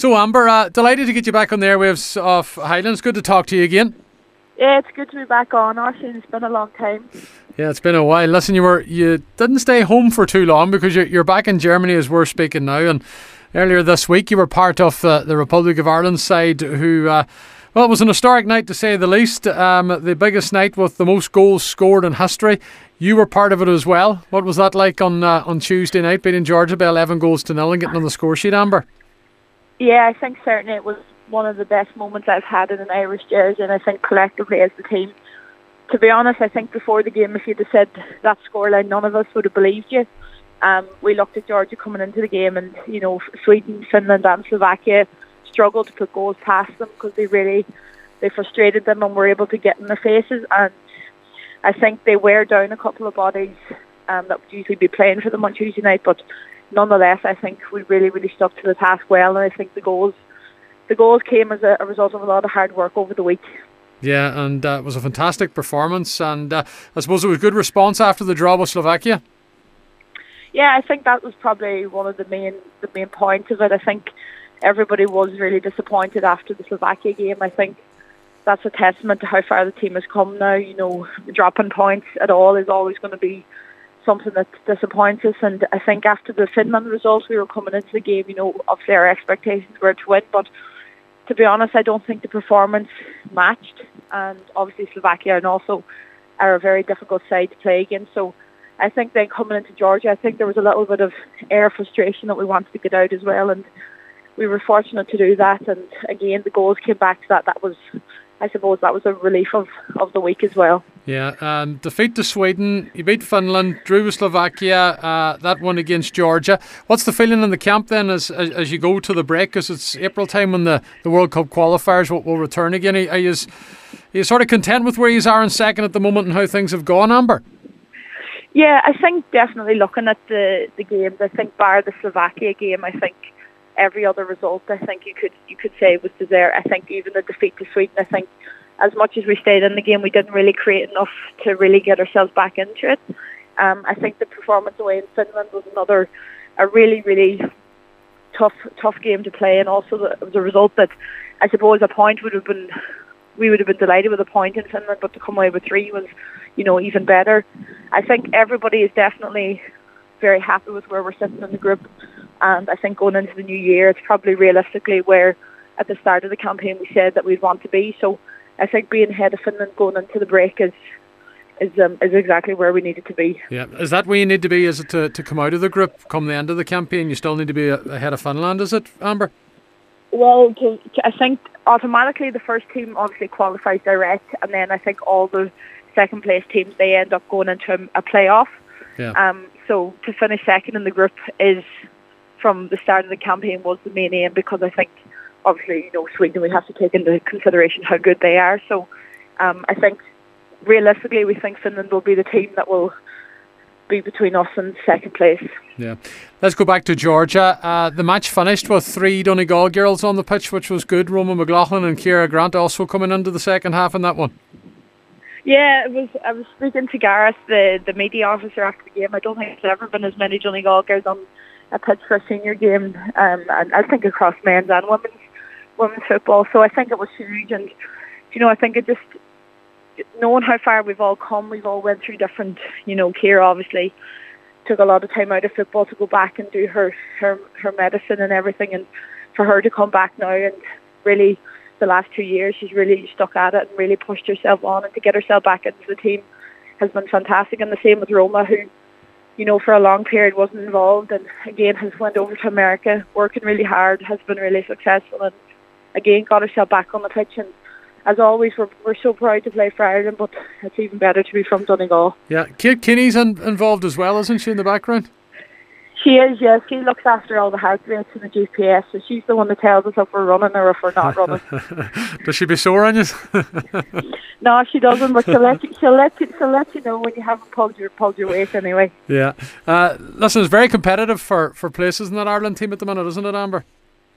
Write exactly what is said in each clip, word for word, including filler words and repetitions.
So Amber, uh, delighted to get you back on the airwaves of Highlands. Good to talk to you again. Yeah, it's good to be back on, Arsene. It's been a long time. Yeah, it's been a while. Listen, you were you didn't stay home for too long because you're, you're back in Germany as we're speaking now. And earlier this week, you were part of uh, the Republic of Ireland side who, uh, well, it was an historic night to say the least. Um, the biggest night with the most goals scored in history. You were part of it as well. What was that like on uh, on Tuesday night, beating Georgia by eleven goals to nil and getting on the score sheet, Amber? Yeah, I think certainly it was one of the best moments I've had in an Irish jersey, and I think collectively as the team. To be honest, I think before the game, if you'd have said that scoreline, none of us would have believed you. Um, we looked at Georgia coming into the game, and you know, Sweden, Finland, and Slovakia struggled to put goals past them because they really they frustrated them and were able to get in their faces. And I think they wear down a couple of bodies um, that would usually be playing for them on Tuesday night, but nonetheless, I think we really, really stuck to the task well, and I think the goals, the goals came as a, a result of a lot of hard work over the week. Yeah, and uh, it was a fantastic performance, and uh, I suppose it was a good response after the draw with Slovakia. Yeah, I think that was probably one of the main the main points of it. I think everybody was really disappointed after the Slovakia game. I think that's a testament to how far the team has come now. You know, dropping points at all is always going to be something that disappoints us, and I think after the Finland results, we were coming into the game, you know, obviously our expectations were to win, but to be honest, I don't think the performance matched, and obviously Slovakia and also are a very difficult side to play against, so I think then coming into Georgia, I think there was a little bit of air frustration that we wanted to get out as well, and we were fortunate to do that, and again, the goals came back to that. That was, I suppose, that was a relief of, of the week as well. Yeah, um, defeat to Sweden, you beat Finland, drew with Slovakia, uh, that one against Georgia. What's the feeling in the camp then as as, as you go to the break? Because it's April time when the, the World Cup qualifiers will, will return again. Are you, are you sort of content with where you are in second at the moment and how things have gone, Amber? Yeah, I think definitely looking at the, the games, I think bar the Slovakia game, I think every other result I think you could you could say was deserved. I think even the defeat to Sweden, I think as much as we stayed in the game, we didn't really create enough to really get ourselves back into it. Um, I think the performance away in Finland was another, a really, really tough, tough game to play, and also the, it was a result that I suppose a point would have been, we would have been delighted with a point in Finland, but to come away with three was, you know, even better. I think everybody is definitely very happy with where we're sitting in the group, and I think going into the new year, it's probably realistically where at the start of the campaign we said that we'd want to be. So I think being ahead of Finland going into the break is is um, is exactly where we needed to be. Yeah, is that where you need to be? Is it to, to come out of the group come the end of the campaign? You still need to be ahead of Finland, is it, Amber? Well, to, to, I think automatically the first team obviously qualifies direct, and then I think all the second place teams, they end up going into a, a playoff. Yeah. Um. So to finish second in the group is, from the start of the campaign, was the main aim, because I think obviously, you know, Sweden, we have to take into consideration how good they are. So um, I think realistically we think Finland will be the team that will be between us and second place. Yeah. Let's go back to Georgia. Uh, the match finished with three Donegal girls on the pitch, which was good. Roma McLaughlin and Ciara Grant also coming into the second half in that one. Yeah, it was. I was speaking to Gareth, the, the media officer, after the game. I don't think there's ever been as many Donegal girls on a pitch for a senior game, um, and I think across men's and women's women's football. So I think it was huge, and you know, I think it just, knowing how far we've all come, we've all went through different, you know, Ciara obviously took a lot of time out of football to go back and do her, her, her medicine and everything, and for her to come back now and really the last two years she's really stuck at it and really pushed herself on, and to get herself back into the team has been fantastic. And the same with Roma, who, you know, for a long period wasn't involved, and again has went over to America, working really hard, has been really successful, and again got herself back on the pitch. And as always, we're, we're so proud to play for Ireland, but it's even better to be from Donegal. Yeah, Kate Kinney's in, involved as well, isn't she, in the background? She is, yes. She looks after all the heart rates and the G P S, so she's the one that tells us if we're running or if we're not running. Does she be sore on you? No, she doesn't, but she'll let you, she'll let you, she'll let you know when you haven't pulled your, pulled your weight anyway. Yeah. Uh, listen, it's very competitive for, for places in that Ireland team at the minute, isn't it, Amber?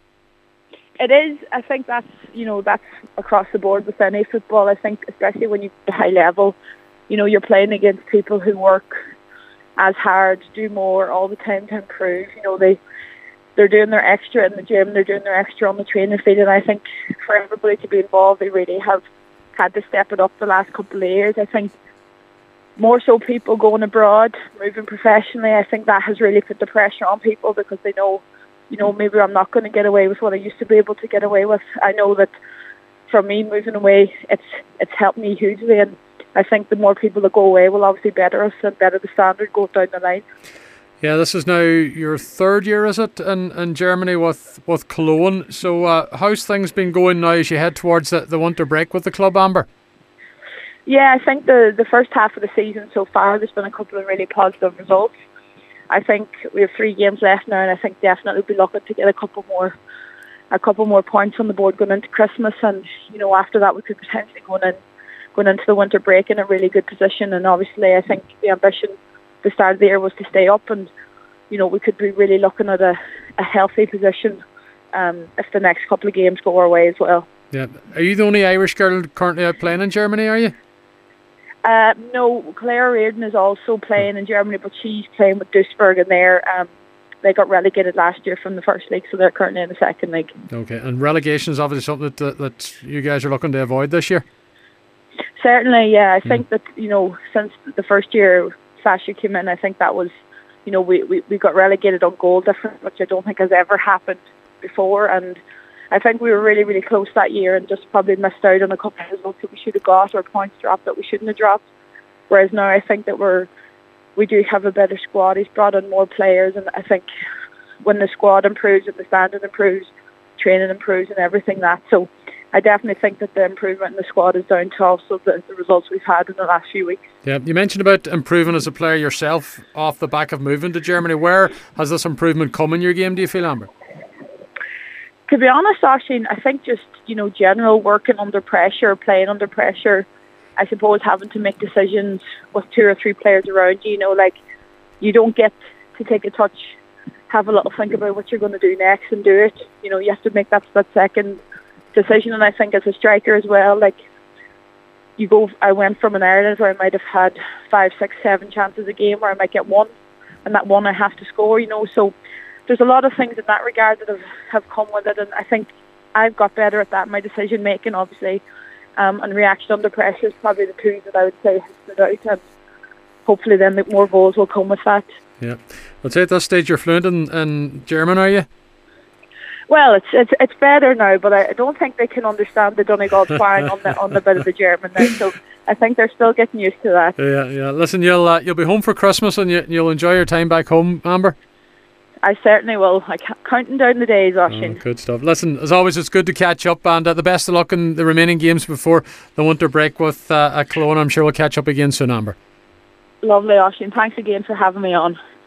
It is. I think that's, you know, that's across the board with any football. I think especially when you're at high level, you know, you're playing against people who work as hard, do more all the time to improve. You know, they they're doing their extra in the gym, they're doing their extra on the training field, and I think for everybody to be involved, they really have had to step it up the last couple of years. I think more so people going abroad, moving professionally, I think that has really put the pressure on people because they know, you know, maybe I'm not going to get away with what I used to be able to get away with. I know that for me, moving away, it's it's helped me hugely, and I think the more people that go away will obviously better us and better the standard goes down the line. Yeah, this is now your third year, is it, in, in Germany with, with Cologne. So uh, how's things been going now as you head towards the, the winter break with the club, Amber? Yeah, I think the, the first half of the season so far, there's been a couple of really positive results. I think we have three games left now, and I think definitely we'll be looking to get a couple more a couple more points on the board going into Christmas. And, you know, after that we could potentially go in, going into the winter break in a really good position. And obviously I think the ambition the start of the year was to stay up, and you know we could be really looking at a, a healthy position um, if the next couple of games go our way as well. Yeah, are you the only Irish girl currently out playing in Germany? Are you? Uh, no, Claire Reardon is also playing in Germany, but she's playing with Duisburg, and they're um, they got relegated last year from the first league, so they're currently in the second league. Okay, and relegation is obviously something that that you guys are looking to avoid this year. Certainly, yeah. I mm. think that you know since the first year Sasha came in, I think that was, you know, we, we, we got relegated on goal difference, which I don't think has ever happened before. And I think we were really, really close that year and just probably missed out on a couple of results that we should have got or points dropped that we shouldn't have dropped. Whereas now I think that we're, we do have a better squad. He's brought in more players, and I think when the squad improves and the standard improves, training improves and everything that. So I definitely think that the improvement in the squad is down to also the, the results we've had in the last few weeks. Yeah, you mentioned about improving as a player yourself off the back of moving to Germany. Where has this improvement come in your game, do you feel, Amber? To be honest, Oisín, I think just, you know, general working under pressure, playing under pressure, I suppose having to make decisions with two or three players around you, you know, like you don't get to take a touch, have a little think about what you're going to do next and do it. You know, you have to make that split second decision. And I think as a striker as well, like you go, I went from an Ireland where I might have had five, six, seven chances a game where I might get one, and that one I have to score, you know. So there's a lot of things in that regard that have, have come with it, and I think I've got better at that. My decision making, obviously, um, and reaction under pressure is probably the two that I would say have stood out, and hopefully then the more goals will come with that. Yeah, I'd say at this stage you're fluent in, in German, are you? Well, it's it's it's better now, but I don't think they can understand the Donegal twang on the on the bit of the German now. So I think they're still getting used to that. Yeah, yeah. Listen, you'll uh, you'll be home for Christmas, and you, you'll enjoy your time back home, Amber. I certainly will. I'm counting down the days, Oisín. Oh, good stuff. Listen, as always, it's good to catch up, and uh, the best of luck in the remaining games before the winter break with uh, Cologne. I'm sure we'll catch up again soon, Amber. Lovely, Oisín. Thanks again for having me on.